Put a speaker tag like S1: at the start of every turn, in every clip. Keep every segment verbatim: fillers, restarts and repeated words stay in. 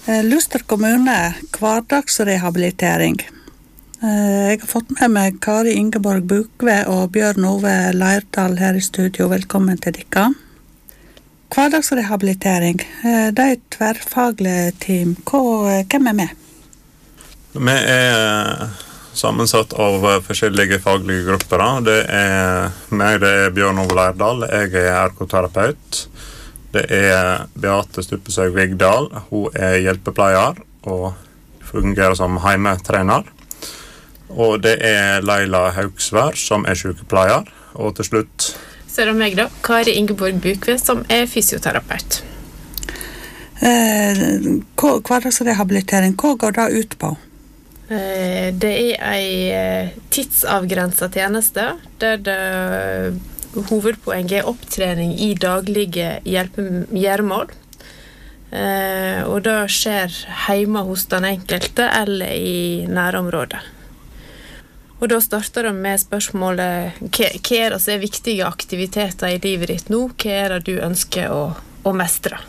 S1: Luster kommune, hverdagsrehabilitering. Jeg har fått med meg Kari Ingeborg Bukve og Bjørn Ove Leirdal her i studio. Velkommen til dere. Hverdagsrehabilitering, det er et tverrfaglig team. Hva, hvem er med?
S2: Vi er sammensatt av forskjellige faglige grupper. Det er meg, det er Bjørn Ove Leirdal. Jeg er ergoterapeut. Det er Beate Stuppesøg Vigdal. Hun er hjelpepleier og fungerer som heimetrener. Og det er Leila Haugsvær som er sykepleier. Og til slutt
S3: så er det meg da, Kari Ingeborg Bukve, som er fysioterapeut.
S1: Eh, hverdagsrehabilitering, hva går det ut på?
S3: Eh, det er en tidsavgrenset tjeneste, der det hovedpoeng er opptrening i daglige hjelpegjøremål. Eh, og det skjer hjemme hos den enkelte eller i nærområdet. Og da starter de med spørsmålet, hva, hva er det som er viktige aktiviteter i livet ditt nå? Hva er det du ønsker å, å mestre?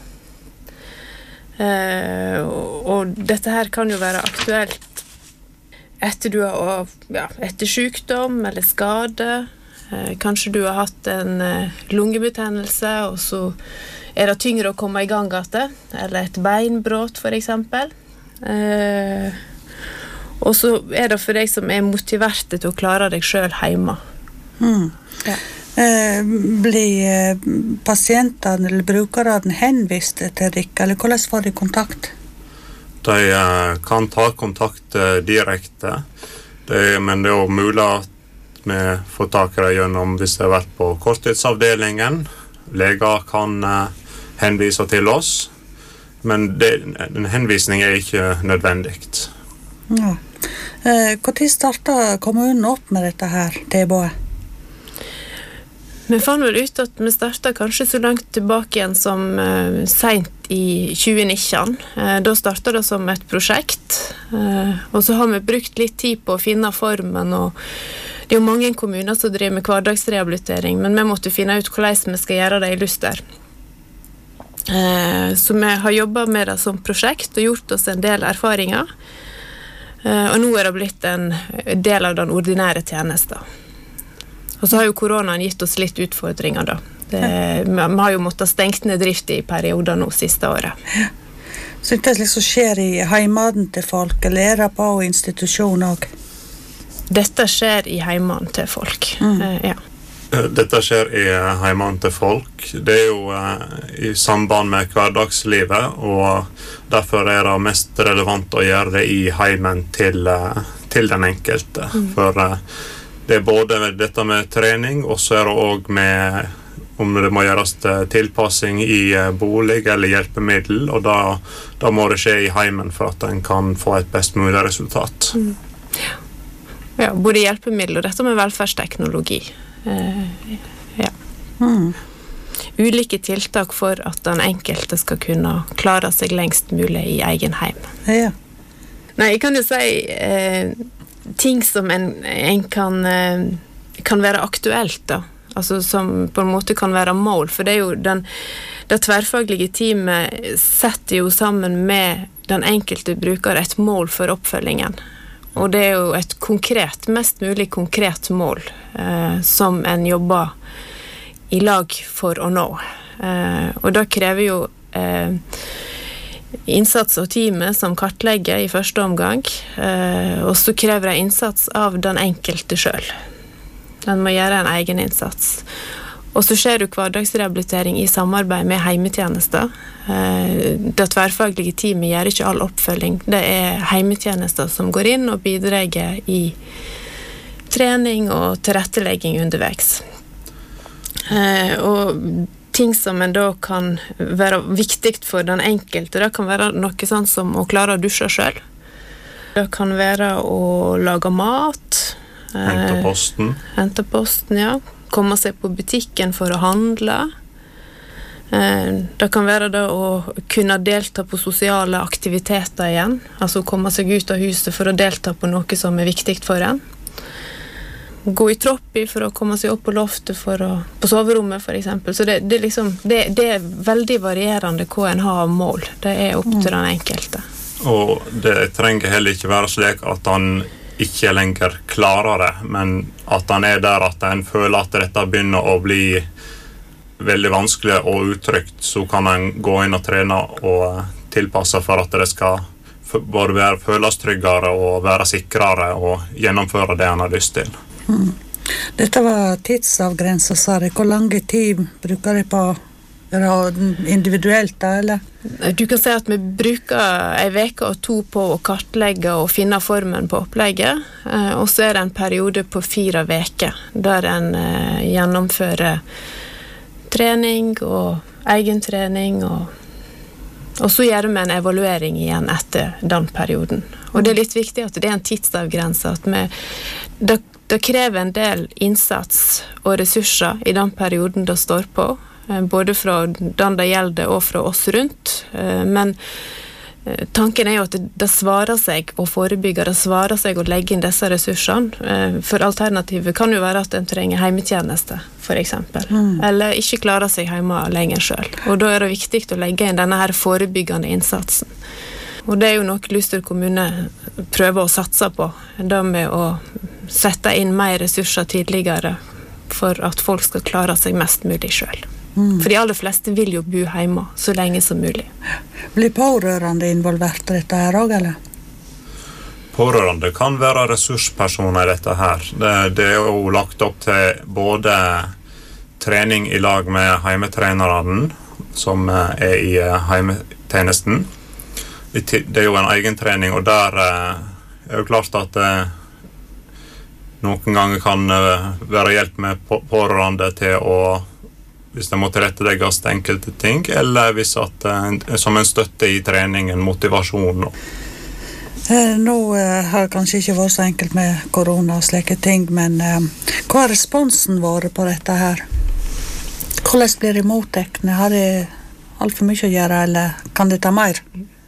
S3: Eh, og, og dette her kan jo være aktuelt etter du har, ja, etter sykdom eller skade. Eh, kanskje du har hatt en eh, lungebetennelse, og så er det tyngre å komme i gang etter, eller et beinbrott for eksempel. Eh, Og så er det for deg som er motiverte til å klare deg selv hjemme.
S1: Mm. Ja. Eh, blir pasientene eller brukerne henvist til dere, eller hvordan får de kontakt?
S2: De eh, kan ta kontakt eh, direkte, det, men det er jo mulig at vi får tak i det gjennom hvis det har vært på korttidsavdelingen. Leger kan eh, henvise til oss, men det, en henvisning er ikke nødvendig.
S1: Ja. Eh, Hvor tid startet kommunen opp med dette her tilbudet?
S3: Vi fant vel ut at vi startet kanskje så langt tilbake igjen som eh, sent i tjue nitten. Eh, da startet det som et prosjekt, eh, og så har vi brukt litt tid på å finne formen. Og det er jo mange kommuner som driver med hverdagsrehabilitering, men vi måtte finne ut hvordan vi skal gjøre det i Luster. Eh, så vi har jobbet med det som prosjekt og gjort oss en del erfaringer. Uh, og nå er det blitt en del av den ordinære tjenesten. Og så har jo koronaen gitt oss litt utfordringer da. Det, vi, vi har jo måttet stengt ned drift i perioder nå siste året.
S1: Ja. Så det liksom skjer i heimaden til folk, eller er det på institusjon også?
S3: Dette skjer i heimaden til folk, mm. uh, ja.
S2: Dette skjer i heimaden til folk. Det er jo eh, i samband med hverdagslivet, og derfor er det mest relevant å gjøre det i heimen til, eh, til den enkelte. Mm. For eh, det er både dette med trening, og så er det også med om det må gjøres tilpassing i eh, bolig eller hjelpemiddel, og da, da må det skje i heimen for at en kan få et best mulig resultat.
S3: Mm. Ja. Ja, både hjelpemiddel og dette med velferdsteknologi. Uh, ja.
S1: Mm.
S3: Ulike tiltak for at den enkelte skal kunne klare seg lengst mulig i egen heim.
S1: Ja.
S3: Nei, jeg kan jo si uh, ting som en, en kan, uh, kan være aktuelt da. Altså som på en måte kan være mål, for det er jo den, det tverrfaglige teamet setter jo sammen med den enkelte bruker et mål for oppfølgingen. Og det er jo et konkret, mest mulig konkret mål eh, som en jobber i lag for å nå. Eh, og det krever jo eh, innsats av teamet som kartlegger i første omgang, eh, og så krever det innsats av den enkelte selv. Den må gjøre en egen innsats. Og så skjer jo hverdagsrehabilitering i samarbeid med heimetjenester. Det tverrfaglige teamet gjør ikke all oppfølging. Det er heimetjenester som går inn og bidrar i trening og tilrettelegging underveis. Og ting som en da kan være viktig for den enkelte, det kan være noe sånn som å klare å dusje selv. Det kan være å lage mat.
S2: Hente posten.
S3: Hente posten, ja. Komme seg på butikken for å handle. Det kan være det å kunne delta på sosiale aktiviteter igjen, altså komme seg ut av huset for å delta på noe som er viktig for en. gå i tropp i for å komme seg opp på loftet for å, på soverommet for eksempel. Så det, det, liksom, det, det er veldig varierende hva en har av mål. Det er opp til den enkelte.
S2: Og det trenger heller ikke være slik at han ikke lenger klarer det, men at han er der at en føler at dette begynner å bli veldig vanskelig og utrygt, så kan en gå inn og trene og tilpasse for at det skal både være føles tryggere og være sikrere og gjennomføre det han har lyst til.
S1: Mm. Dette var tidsavgrenset, sa det. Hvor lange tid bruker de på individuelt da, eller?
S3: Du kan si at vi bruker en veke og to på å kartlegge og finne formen på opplegget, og så er det en periode på fire veker der en gjennomfører trening og egentrening og Og så gjør vi en evaluering igjen etter den perioden. Og det er litt viktig at det er en tidsavgrense, at vi, det, det krever en del innsats og ressurser i den perioden det står på, både fra den det gjelder og fra oss rundt. Men tanken er jo at det, det svarer seg å forebygge, det svarer seg å legge inn disse ressursene, for alternativet kan jo være at en trenger heimetjeneste, for eksempel, mm. eller ikke klarer seg hjemme lenger selv. Og da er det viktig å legge inn denne her forebyggende innsatsen. Og det er jo noe Luster kommune prøver å satse på, det med å sette inn mer ressurser tidligere for at folk skal klare seg mest mulig selv. Mm. For de aller fleste vil jo bo hjemme så lenge som mulig.
S1: Blir pårørende involvert i dette her også, eller?
S2: Pårørende kan være ressurspersoner i dette her. Det, det er jo lagt opp til både trening i lag med heimetrenerne, som er i heimetjenesten. Det er jo en egen trening, og der er jo klart at det noen ganger kan være hjelp med pårørende til å hvis det må tilrettelegges til enkelte ting, eller hvis at, som en støtte i treningen, motivasjon.
S1: Eh, nå eh, har det kanskje ikke vært så enkelt med korona og slike ting, men eh, hva har responsen vært på dette her? Hvordan blir de mottekne? Har de alt for mye å gjøre, eller kan de ta mer?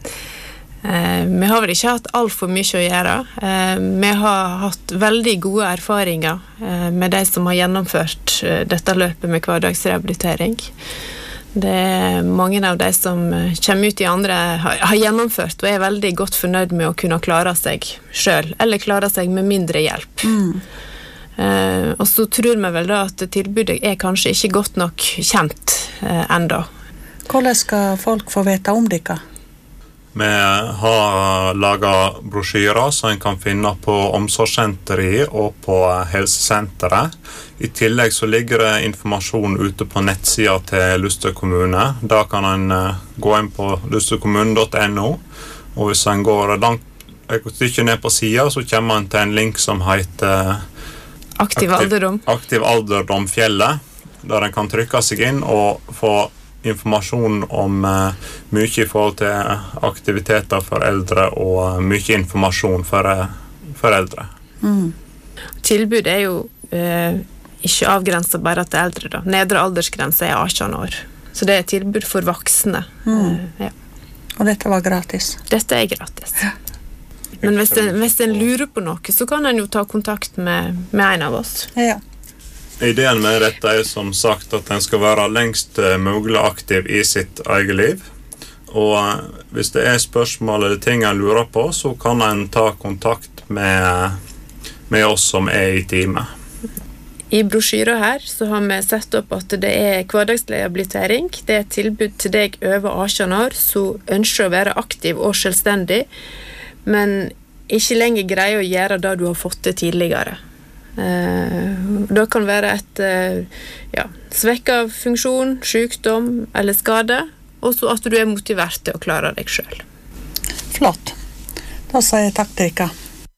S3: Eh, vi har vel ikke hatt alt for mye å gjøre. Eh, vi har hatt veldig gode erfaringer eh, med de som har gjennomført eh, dette løpet med hverdagsrehabilitering. Det er mange av de som kommer ut i andre har, har gjennomført og er veldig godt fornøyd med å kunne klare seg selv, eller klare seg med mindre hjelp. Mm. Eh, og så tror vi vel da at tilbudet er kanskje ikke godt nok kjent eh, enda.
S1: Hvordan skal folk få vite om dere?
S2: Vi har laget brosjyrer som en kan finne på omsorgssenteret og på helsesenteret. I tillegg så ligger det informasjon ute på nettsida til Luster kommune. Da kan en gå inn på lusterkommunen punktum no, og hvis en går langt et stykke ned på siden, så kommer en til en link som heter
S3: Aktiv alderdom.
S2: Aktiv alderdom Fjellet, der en kan trykke seg inn og få informasjon om uh, mye i forhold til aktiviteter for eldre og uh, mye informasjon for, uh, for eldre.
S3: Mm. Tilbud er jo uh, ikke avgrenset bare til eldre da. Nedre aldersgrense er atten år. Så det er tilbud for voksne. Mm. Uh, ja.
S1: Og dette var gratis?
S3: Dette er gratis. Ja. Men hvis en, hvis en lurer på noe, så kan en jo ta kontakt med, med en av oss.
S1: Ja.
S2: Ideen med dette er som sagt at en skal være lengst mulig aktiv i sitt eget liv. Og hvis det er spørsmål eller ting en lurer på, så kan en ta kontakt med, med oss som er i teamet.
S3: I brosjyren her så har vi sett opp at det er hverdagsrehabilitering. Det er et tilbud til deg over atten år som ønsker å være aktiv og selvstendig, men ikke lenger greier å gjøre det du har fått til tidligere. Uh, det kan være et uh, ja, svekket funksjon, sykdom eller skade, og så at du er motivert til å klare deg selv.
S1: Flott. Da sier jeg takk til dere.